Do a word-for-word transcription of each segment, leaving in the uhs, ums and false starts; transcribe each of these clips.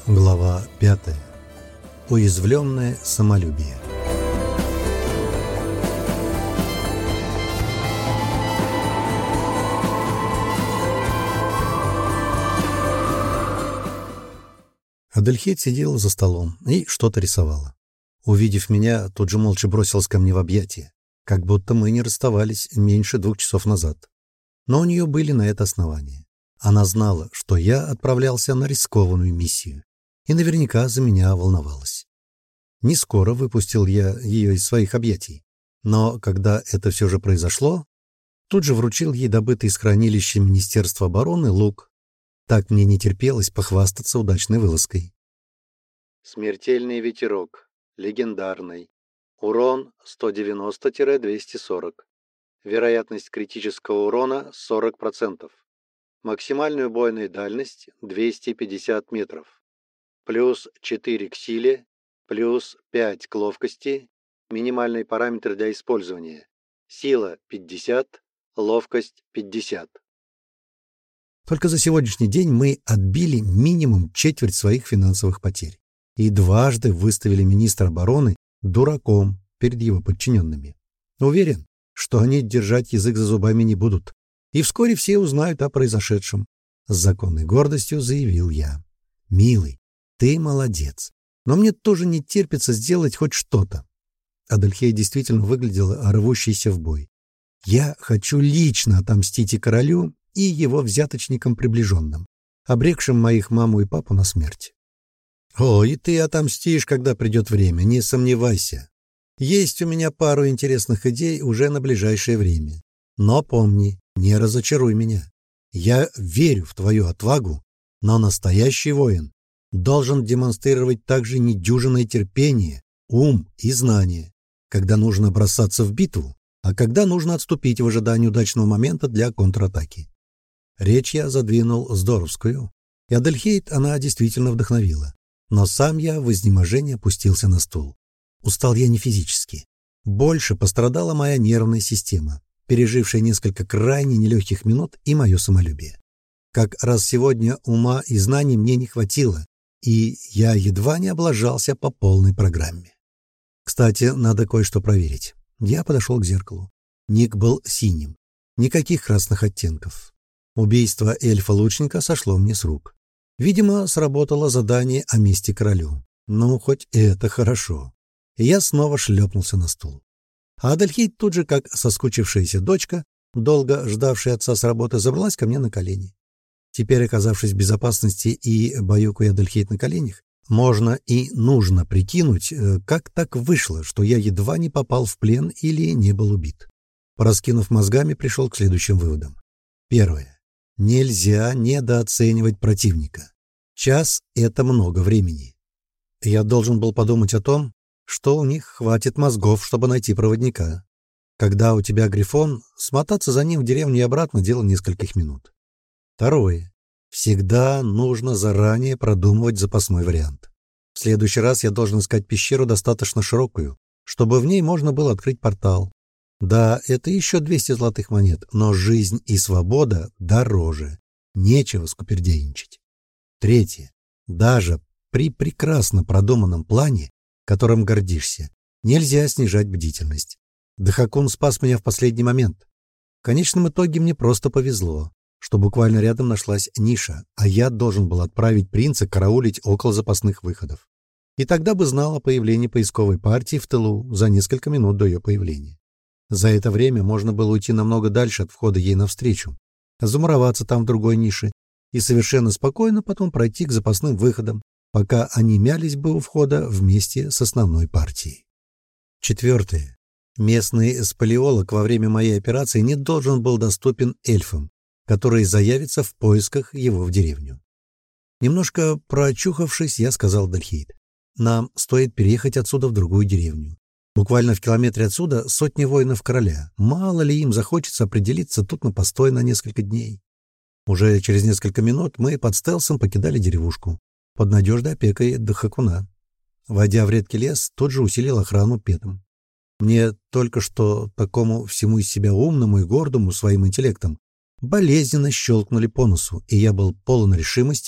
Глава пятая. Уязвленное самолюбие. Адельхейд сидела за столом и что-то рисовала. Увидев меня, тут же молча бросилась ко мне в объятия, как будто мы не расставались меньше двух часов назад. Но у нее были на это основания. Она знала, что я отправлялся на рискованную миссию, и наверняка за меня волновалась. Не скоро выпустил я ее из своих объятий, но когда это все же произошло, тут же вручил ей добытый из хранилища Министерства обороны лук. Так мне не терпелось похвастаться удачной вылазкой. Смертельный ветерок. Легендарный. Урон сто девяносто - двести сорок. Вероятность критического урона сорок процентов. Максимальная убойная дальность двести пятьдесят метров. Плюс четыре к силе, плюс пять к ловкости. Минимальный параметр для использования. Сила пятьдесят, ловкость пятьдесят. Только за сегодняшний день мы отбили минимум четверть своих финансовых потерь и дважды выставили министра обороны дураком перед его подчиненными. Уверен, что они держать язык за зубами не будут, и вскоре все узнают о произошедшем. С законной гордостью заявил я. «Милый, ты молодец, но мне тоже не терпится сделать хоть что-то». Адельхейд действительно выглядела рвущейся в бой. «Я хочу лично отомстить и королю, и его взяточникам приближенным, обрекшим моих маму и папу на смерть». «О, и ты отомстишь, когда придет время, не сомневайся. Есть у меня пару интересных идей уже на ближайшее время. Но помни, не разочаруй меня. Я верю в твою отвагу, но настоящий воин должен демонстрировать также недюжинное терпение, ум и знание, когда нужно бросаться в битву, а когда нужно отступить в ожидании удачного момента для контратаки». Речь я задвинул здоровскую, и Адельхейд она действительно вдохновила. Но сам я в изнеможении опустился на стул. Устал я не физически. Больше пострадала моя нервная система, пережившая несколько крайне нелегких минут, и мое самолюбие. Как раз сегодня ума и знаний мне не хватило, и я едва не облажался по полной программе. Кстати, надо кое-что проверить. Я подошел к зеркалу. Ник был синим. Никаких красных оттенков. Убийство эльфа-лучника сошло мне с рук. Видимо, сработало задание о мести королю. Ну, хоть это хорошо. И я снова шлепнулся на стул. А Адельхейд тут же, как соскучившаяся дочка, долго ждавшая отца с работы, забралась ко мне на колени. Теперь, оказавшись в безопасности и баюкая Адельхейд на коленях, можно и нужно прикинуть, как так вышло, что я едва не попал в плен или не был убит. Пораскинув мозгами, пришел к следующим выводам. Первое. Нельзя недооценивать противника. Час — это много времени. Я должен был подумать о том, что у них хватит мозгов, чтобы найти проводника. Когда у тебя грифон, смотаться за ним в деревню и обратно — дело нескольких минут. Второе. Всегда нужно заранее продумывать запасной вариант. В следующий раз я должен искать пещеру достаточно широкую, чтобы в ней можно было открыть портал. Да, это еще двести золотых монет, но жизнь и свобода дороже. Нечего скупердейничать. Третье. Даже при прекрасно продуманном плане, которым гордишься, нельзя снижать бдительность. Дахакун спас меня в последний момент. В конечном итоге мне просто повезло, что буквально рядом нашлась ниша, а я должен был отправить принца караулить около запасных выходов. И тогда бы знал о появлении поисковой партии в тылу за несколько минут до ее появления. За это время можно было уйти намного дальше от входа ей навстречу, замуроваться там в другой нише и совершенно спокойно потом пройти к запасным выходам, пока они мялись бы у входа вместе с основной партией. Четвертое. Местный спелеолог во время моей операции не должен был доступен эльфам, которые заявятся в поисках его в деревню. Немножко проочухавшись, я сказал Адельхейд: «Нам стоит переехать отсюда в другую деревню. Буквально в километре отсюда сотни воинов короля. Мало ли им захочется определиться тут на постой на несколько дней». Уже через несколько минут мы под стелсом покидали деревушку, под надежной опекой Дахакуна. Войдя в редкий лес, тут же усилил охрану петом. Мне только что такому всему из себя умному и гордому своим интеллектом болезненно щелкнули по носу, и я был полон решимости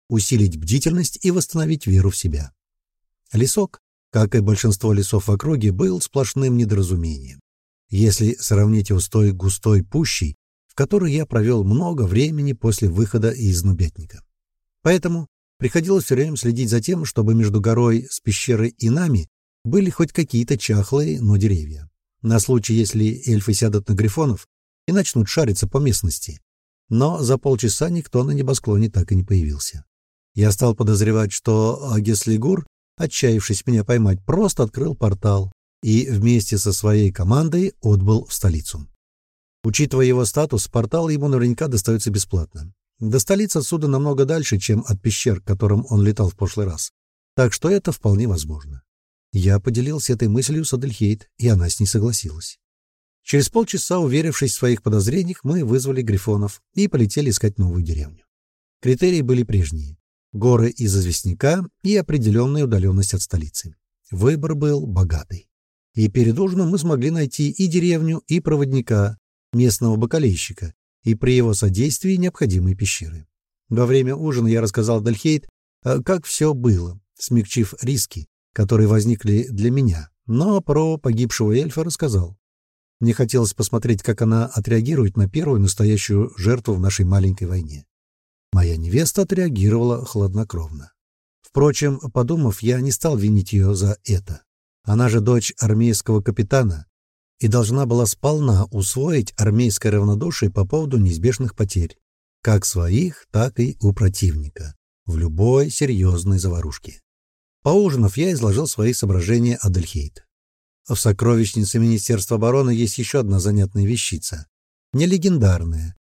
усилить бдительность и восстановить веру в себя. Лесок, как и большинство лесов в округе, был сплошным недоразумением. Если сравнить его с той густой пущей, в которой я провел много времени после выхода из Нубятника. Поэтому приходилось все время следить за тем, чтобы между горой с пещерой и нами были хоть какие-то чахлые, но деревья. На случай, если эльфы сядут на грифонов и начнут шариться по местности. Но за полчаса никто на небосклоне так и не появился. Я стал подозревать, что Агеслигур, отчаявшись меня поймать, просто открыл портал и вместе со своей командой отбыл в столицу. Учитывая его статус, портал ему наверняка достается бесплатно. До столицы отсюда намного дальше, чем от пещер, к которым он летал в прошлый раз. Так что это вполне возможно. Я поделился этой мыслью с Адельхейд, и она с ней согласилась. Через полчаса, уверившись в своих подозрениях, мы вызвали грифонов и полетели искать новую деревню. Критерии были прежние: горы из известняка и определенная удаленность от столицы. Выбор был богатый. И перед ужином мы смогли найти и деревню, и проводника, местного бакалейщика, и при его содействии необходимые пещеры. Во время ужина я рассказал Адельхейд, как все было, смягчив риски, которые возникли для меня, но про погибшего эльфа рассказал. Мне хотелось посмотреть, как она отреагирует на первую настоящую жертву в нашей маленькой войне. Моя невеста отреагировала хладнокровно. Впрочем, подумав, я не стал винить ее за это. Она же дочь армейского капитана и должна была сполна усвоить армейское равнодушие по поводу неизбежных потерь, как своих, так и у противника, в любой серьезной заварушке. Поужинав, я изложил свои соображения Адельхейд. В сокровищнице Министерства обороны есть еще одна занятная вещица, не легендарная,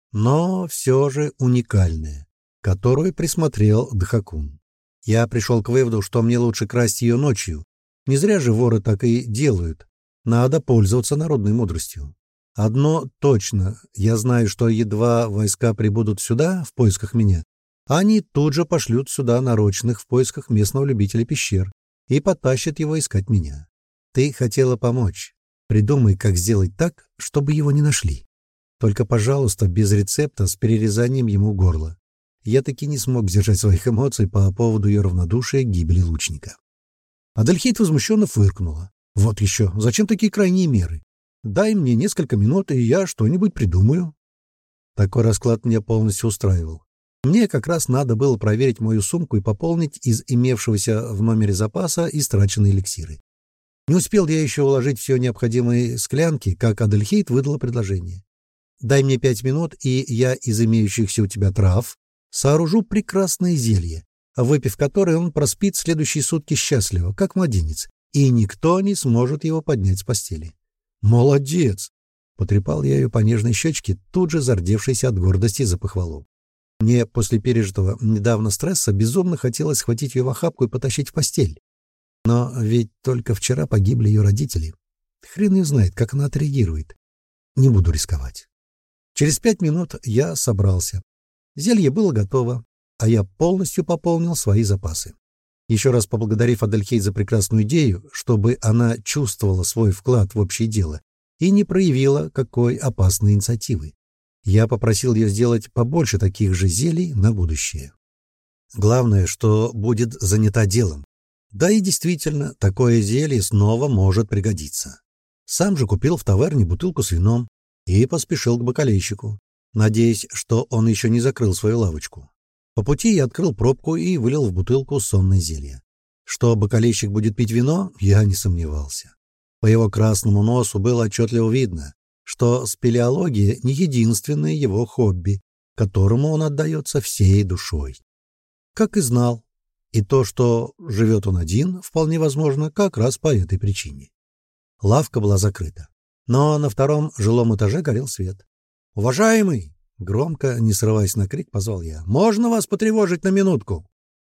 но все же уникальная, которую присмотрел Дхакун. Я пришел к выводу, что мне лучше красть ее ночью. Не зря же воры так и делают. Надо пользоваться народной мудростью. Одно точно, я знаю, что едва войска прибудут сюда в поисках меня, они тут же пошлют сюда нарочных в поисках местного любителя пещер и потащат его искать меня. Ты хотела помочь. Придумай, как сделать так, чтобы его не нашли. Только, пожалуйста, без рецепта с перерезанием ему горла. Я таки не смог сдержать своих эмоций по поводу ее равнодушия к гибели лучника. Адельхейд возмущенно фыркнула. Вот еще, зачем такие крайние меры? Дай мне несколько минут, и я что-нибудь придумаю. Такой расклад меня полностью устраивал. Мне как раз надо было проверить мою сумку и пополнить из имевшегося в номере запаса истраченные эликсиры. Не успел я еще уложить все необходимые склянки, как Адельхейд выдала предложение. Дай мне пять минут, и я из имеющихся у тебя трав сооружу прекрасное зелье, выпив которое он проспит следующие сутки счастливо, как младенец, и никто не сможет его поднять с постели. «Молодец!» — потрепал я ее по нежной щечке, тут же зардевшейся от гордости за похвалу. Мне после пережитого недавно стресса безумно хотелось схватить ее в охапку и потащить в постель. Но ведь только вчера погибли ее родители. Хрен ее знает, как она отреагирует. Не буду рисковать. Через пять минут я собрался. Зелье было готово, а я полностью пополнил свои запасы. Еще раз поблагодарив Адельхейд за прекрасную идею, чтобы она чувствовала свой вклад в общее дело и не проявила какой опасной инициативы, я попросил ее сделать побольше таких же зелий на будущее. Главное, что будет занята делом. Да и действительно, такое зелье снова может пригодиться. Сам же купил в таверне бутылку с вином и поспешил к бакалейщику, надеясь, что он еще не закрыл свою лавочку. По пути я открыл пробку и вылил в бутылку сонное зелье. Что бакалейщик будет пить вино, я не сомневался. По его красному носу было отчетливо видно, что спелеология не единственное его хобби, которому он отдается всей душой. Как и знал. И то, что живет он один, вполне возможно, как раз по этой причине. Лавка была закрыта, но на втором жилом этаже горел свет. «Уважаемый!» — громко, не срываясь на крик, позвал я. «Можно вас потревожить на минутку?»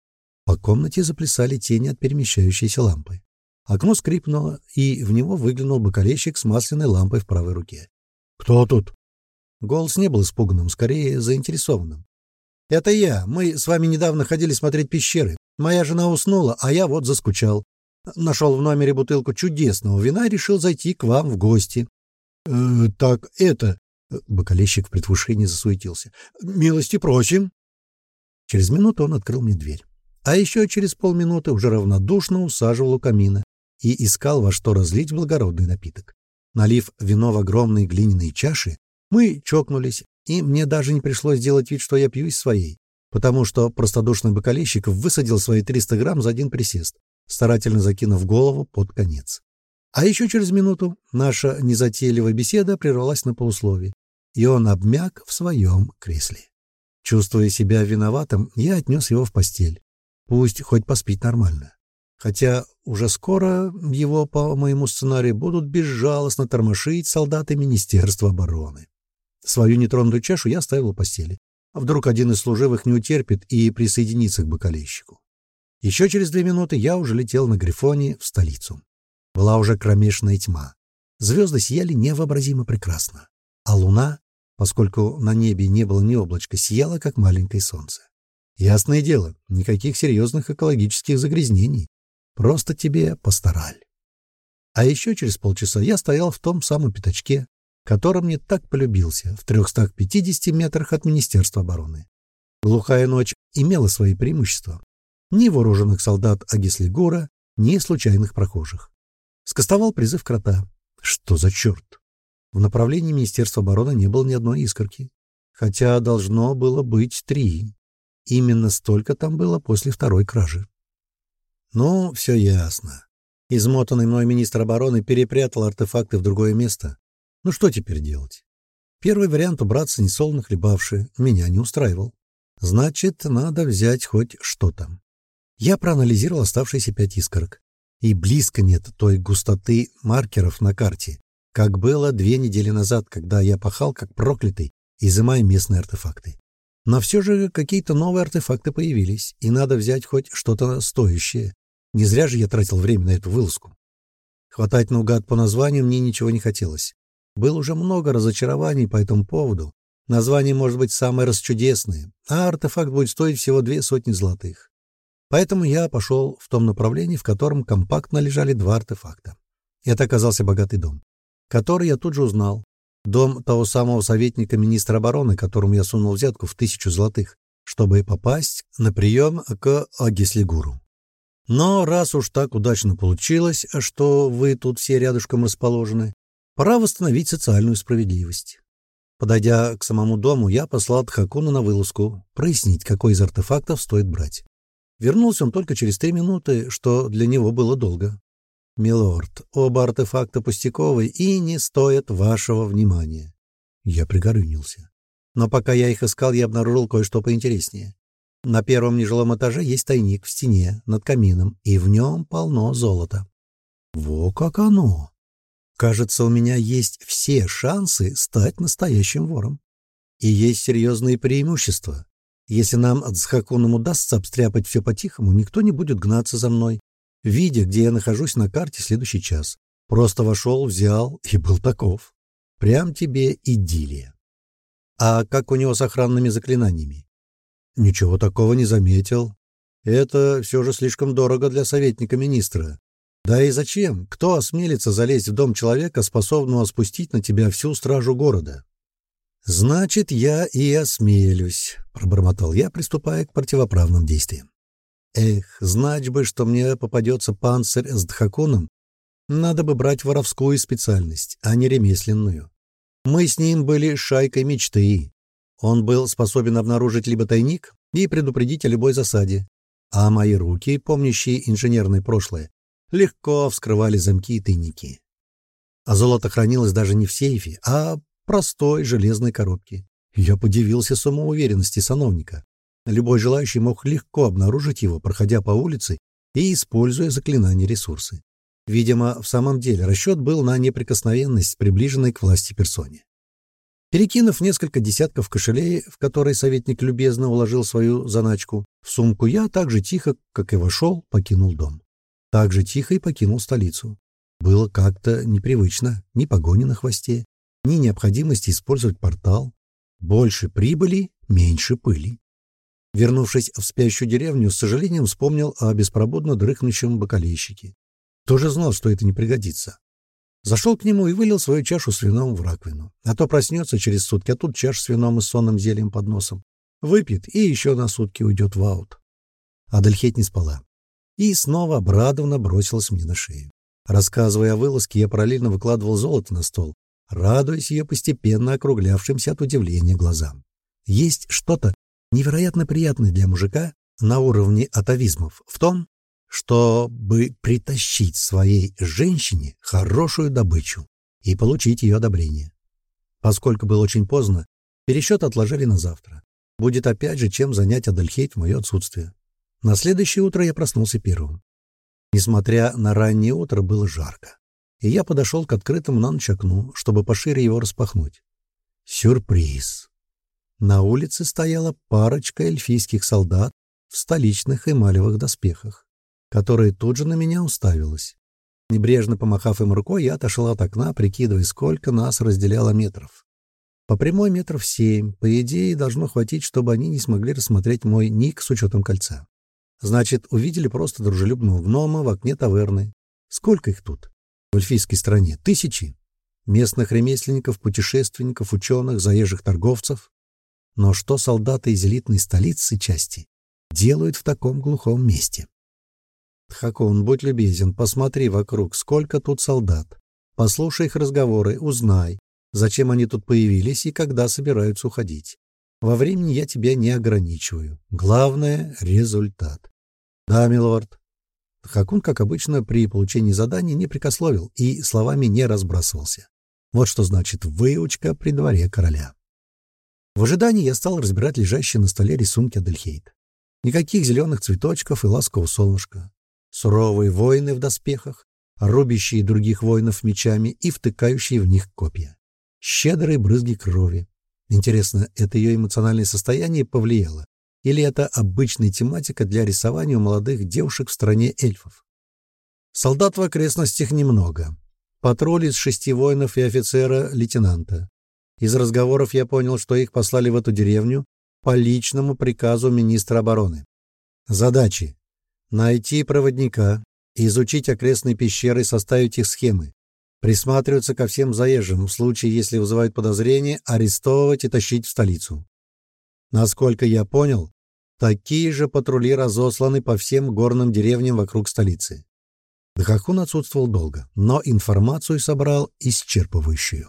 По комнате заплясали тени от перемещающейся лампы. Окно скрипнуло, и в него выглянул бакалейщик с масляной лампой в правой руке. «Кто тут?» Голос не был испуганным, скорее заинтересованным. «Это я. Мы с вами недавно ходили смотреть пещеры. Моя жена уснула, а я вот заскучал. Нашел в номере бутылку чудесного вина и решил зайти к вам в гости». «Э, так это...» Бакалейщик в предвкушении засуетился. «Милости просим». Через минуту он открыл мне дверь. А еще через полминуты уже равнодушно усаживал у камина и искал, во что разлить благородный напиток. Налив вино в огромные глиняные чаши, мы чокнулись, и мне даже не пришлось делать вид, что я пью из своей, потому что простодушный бокалейщик высадил свои триста грамм за один присест, старательно закинув голову под конец. А еще через минуту наша незатейливая беседа прервалась на полусловие, и он обмяк в своем кресле. Чувствуя себя виноватым, я отнес его в постель. Пусть хоть поспит нормально. Хотя уже скоро его, по моему сценарию, будут безжалостно тормошить солдаты Министерства обороны. Свою нетронутую чашу я оставил у постели. А вдруг один из служивых не утерпит и присоединится к бокалейщику. Еще через две минуты я уже летел на Грифоне в столицу. Была уже кромешная тьма. Звезды сияли невообразимо прекрасно. А луна, поскольку на небе не было ни облачка, сияла, как маленькое солнце. Ясное дело, никаких серьезных экологических загрязнений. Просто тебе постарали. А еще через полчаса я стоял в том самом пятачке, который мне так полюбился, в трехстах пятидесяти метрах от Министерства обороны. Глухая ночь имела свои преимущества. Ни вооруженных солдат Агислигура, ни случайных прохожих. Скостовал призыв крота. Что за черт? В направлении Министерства обороны не было ни одной искорки. Хотя должно было быть три. Именно столько там было после второй кражи. Ну, все ясно. Измотанный мной министр обороны перепрятал артефакты в другое место. Ну что теперь делать? Первый вариант убраться несолоно хлебавши меня не устраивал. Значит, надо взять хоть что-то. Я проанализировал оставшиеся пять искорок. И близко нет той густоты маркеров на карте, как было две недели назад, когда я пахал как проклятый, изымая местные артефакты. Но все же какие-то новые артефакты появились, и надо взять хоть что-то стоящее. Не зря же я тратил время на эту вылазку. Хватать наугад по названию мне ничего не хотелось. Было уже много разочарований по этому поводу. Название может быть самое расчудесное, а артефакт будет стоить всего две сотни золотых. Поэтому я пошел в том направлении, в котором компактно лежали два артефакта. Это оказался богатый дом, который я тут же узнал. Дом того самого советника министра обороны, которому я сунул взятку в тысячу золотых, чтобы попасть на прием к Агислигуру. Но раз уж так удачно получилось, что вы тут все рядышком расположены, пора восстановить социальную справедливость. Подойдя к самому дому, я послал Дхакуна на вылазку, прояснить, какой из артефактов стоит брать. Вернулся он только через три минуты, что для него было долго. «Милорд, оба артефакта пустяковые и не стоят вашего внимания». Я пригорюнился. Но пока я их искал, я обнаружил кое-что поинтереснее. На первом нежилом этаже есть тайник в стене над камином, и в нем полно золота. Во как оно! Кажется, у меня есть все шансы стать настоящим вором. И есть серьезные преимущества. Если нам с Хакуном удастся обстряпать все по-тихому, никто не будет гнаться за мной, видя, где я нахожусь на карте следующий час. Просто вошел, взял и был таков. Прям тебе идиллия. А как у него с охранными заклинаниями? Ничего такого не заметил. Это все же слишком дорого для советника министра. Да и зачем? Кто осмелится залезть в дом человека, способного спустить на тебя всю стражу города? Значит, я и осмелюсь, пробормотал я, приступая к противоправным действиям. Эх, знать бы, что мне попадется панцирь с Дхакуном, надо бы брать воровскую специальность, а не ремесленную. Мы с ним были шайкой мечты. Он был способен обнаружить либо тайник и предупредить о любой засаде, а мои руки, помнящие инженерное прошлое, легко вскрывали замки и тайники. А золото хранилось даже не в сейфе, а в простой железной коробке. Я подивился самоуверенности сановника. Любой желающий мог легко обнаружить его, проходя по улице и используя заклинания ресурсы. Видимо, в самом деле расчет был на неприкосновенность, приближенной к власти персоне. Перекинув несколько десятков кошелей, в которые советник любезно уложил свою заначку, в сумку, я так же тихо, как и вошел, покинул дом. Так же тихо и покинул столицу. Было как-то непривычно, ни погони на хвосте, ни необходимости использовать портал. Больше прибыли, меньше пыли. Вернувшись в спящую деревню, с сожалением вспомнил о беспробудно дрыхнущем бокалейщике. Тоже знал, что это не пригодится. Зашел к нему и вылил свою чашу с вином в раковину. А то проснется через сутки, а тут чаша с вином и сонным зельем под носом. Выпьет и еще на сутки уйдет в аут. Адельхейт не спала. И снова обрадованно бросилась мне на шею. Рассказывая о вылазке, я параллельно выкладывал золото на стол, радуясь ее постепенно округлявшимся от удивления глазам. Есть что-то невероятно приятное для мужика на уровне атовизмов в том, чтобы притащить своей женщине хорошую добычу и получить ее одобрение. Поскольку было очень поздно, пересчет отложили на завтра. Будет опять же чем занять Адельхейт в мое отсутствие. На следующее утро я проснулся первым. Несмотря на раннее утро, было жарко, и я подошел к открытому на ночь окну, чтобы пошире его распахнуть. Сюрприз! На улице стояла парочка эльфийских солдат в столичных эмалевых доспехах, которая тут же на меня уставилась. Небрежно помахав им рукой, я отошел от окна, прикидывая, сколько нас разделяло метров. По прямой метров семь, по идее, должно хватить, чтобы они не смогли рассмотреть мой ник с учетом кольца. Значит, увидели просто дружелюбного гнома в окне таверны. Сколько их тут? В эльфийской стране? Тысячи. Местных ремесленников, путешественников, ученых, заезжих торговцев. Но что солдаты из элитной столицы части делают в таком глухом месте? Тхакун, будь любезен, посмотри вокруг, сколько тут солдат. Послушай их разговоры, узнай, зачем они тут появились и когда собираются уходить. Во времени я тебя не ограничиваю. Главное — результат. Да, милорд. Тхакун, как обычно, при получении задания не прекословил и словами не разбрасывался. Вот что значит выучка при дворе короля. В ожидании я стал разбирать лежащие на столе рисунки Адельхейт. Никаких зеленых цветочков и ласкового солнышка. Суровые воины в доспехах, рубящие других воинов мечами и втыкающие в них копья. Щедрые брызги крови. Интересно, это ее эмоциональное состояние повлияло? Или это обычная тематика для рисования у молодых девушек в стране эльфов? Солдат в окрестностях немного. Патруль из шести воинов и офицера-лейтенанта. Из разговоров я понял, что их послали в эту деревню по личному приказу министра обороны. Задачи: найти проводника, изучить окрестные пещеры и составить их схемы. Присматриваться ко всем заезжим, в случае, если вызывают подозрения, арестовывать и тащить в столицу. Насколько я понял, такие же патрули разосланы по всем горным деревням вокруг столицы. Тхакун отсутствовал долго, но информацию собрал исчерпывающую.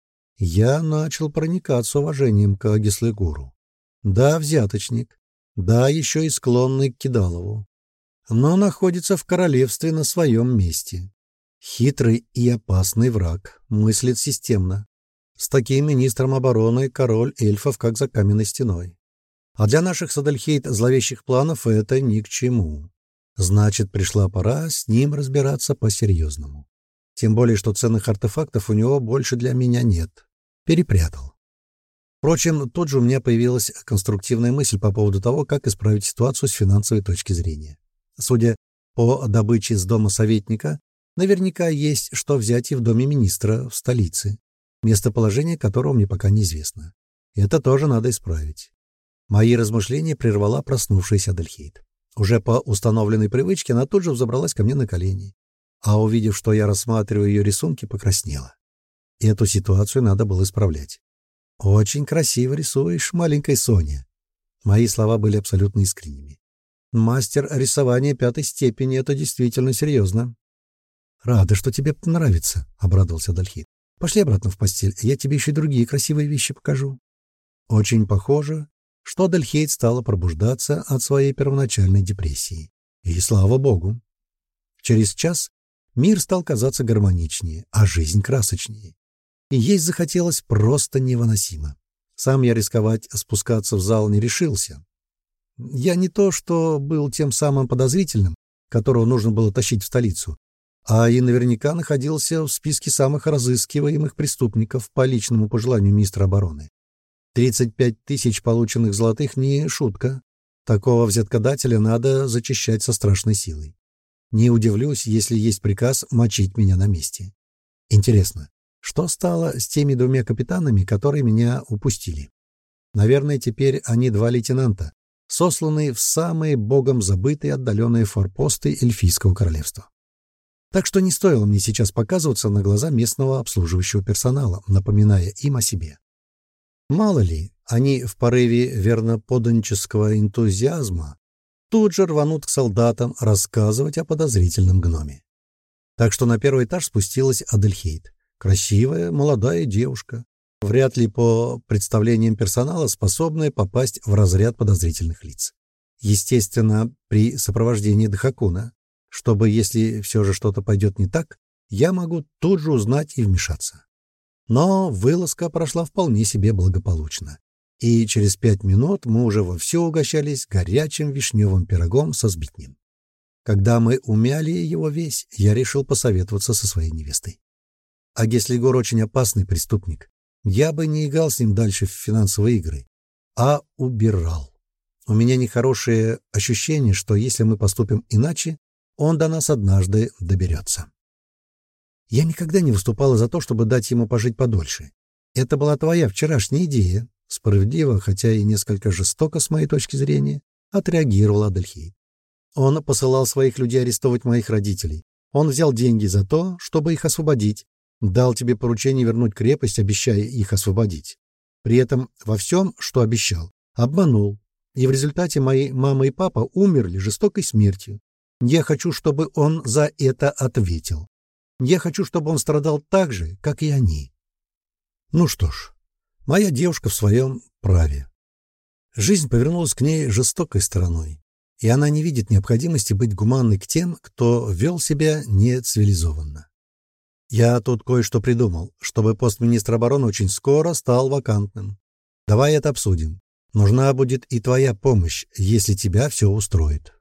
Я начал проникаться уважением к Агислы-гуру. Да, взяточник, да, еще и склонный к Кидалову, но находится в королевстве на своем месте. Хитрый и опасный враг, мыслит системно. С таким министром обороны король эльфов как за каменной стеной. А для наших с Адельхейт зловещих планов это ни к чему. Значит, пришла пора с ним разбираться по-серьезному. Тем более, что ценных артефактов у него больше для меня нет. Перепрятал. Впрочем, тут же у меня появилась конструктивная мысль по поводу того, как исправить ситуацию с финансовой точки зрения. Судя по добыче с дома советника, наверняка есть что взять и в доме министра в столице, местоположение которого мне пока неизвестно. Это тоже надо исправить. Мои размышления прервала проснувшаяся Адельхейт. Уже по установленной привычке она тут же взобралась ко мне на колени, а увидев, что я рассматриваю ее рисунки, покраснела. Эту ситуацию надо было исправлять. «Очень красиво рисуешь, маленькая Соня». Мои слова были абсолютно искренними. «Мастер рисования пятой степени — это действительно серьезно». «Рада, что тебе нравится», — обрадовался Адельхейт. «Пошли обратно в постель, я тебе еще и другие красивые вещи покажу». Очень похоже, что Адельхейт стала пробуждаться от своей первоначальной депрессии. И слава богу. Через час мир стал казаться гармоничнее, а жизнь красочнее. И есть захотелось просто невыносимо. Сам я рисковать спускаться в зал не решился. Я не то что был тем самым подозрительным, которого нужно было тащить в столицу, а и наверняка находился в списке самых разыскиваемых преступников по личному пожеланию министра обороны. тридцать пять тысяч полученных золотых не шутка. Такого взяткодателя надо зачищать со страшной силой. Не удивлюсь, если есть приказ мочить меня на месте. Интересно, что стало с теми двумя капитанами, которые меня упустили? Наверное, теперь они два лейтенанта, сосланные в самые богом забытые отдаленные форпосты эльфийского королевства. Так что не стоило мне сейчас показываться на глаза местного обслуживающего персонала, напоминая им о себе. Мало ли, они в порыве верноподданнического энтузиазма тут же рванут к солдатам рассказывать о подозрительном гноме. Так что на первый этаж спустилась Адельхейд. Красивая, молодая девушка, вряд ли по представлениям персонала способная попасть в разряд подозрительных лиц. Естественно, при сопровождении Дхакуна, чтобы, если все же что-то пойдет не так, я могу тут же узнать и вмешаться. Но вылазка прошла вполне себе благополучно, и через пять минут мы уже вовсю угощались горячим вишневым пирогом со сбитнем. Когда мы умяли его весь, я решил посоветоваться со своей невестой. А Геслигор очень опасный преступник. Я бы не играл с ним дальше в финансовые игры, а убирал. У меня нехорошее ощущение, что если мы поступим иначе, он до нас однажды доберется. Я никогда не выступала за то, чтобы дать ему пожить подольше. Это была твоя вчерашняя идея, справедливо, хотя и несколько жестоко с моей точки зрения, отреагировала Адельхейд. Он посылал своих людей арестовать моих родителей. Он взял деньги за то, чтобы их освободить. Дал тебе поручение вернуть крепость, обещая их освободить. При этом во всем, что обещал, обманул. И в результате мои мама и папа умерли жестокой смертью. Я хочу, чтобы он за это ответил. Я хочу, чтобы он страдал так же, как и они. Ну что ж, моя девушка в своем праве. Жизнь повернулась к ней жестокой стороной, и она не видит необходимости быть гуманной к тем, кто вел себя нецивилизованно. Я тут кое-что придумал, чтобы пост министра обороны очень скоро стал вакантным. Давай это обсудим. Нужна будет и твоя помощь, если тебя все устроит.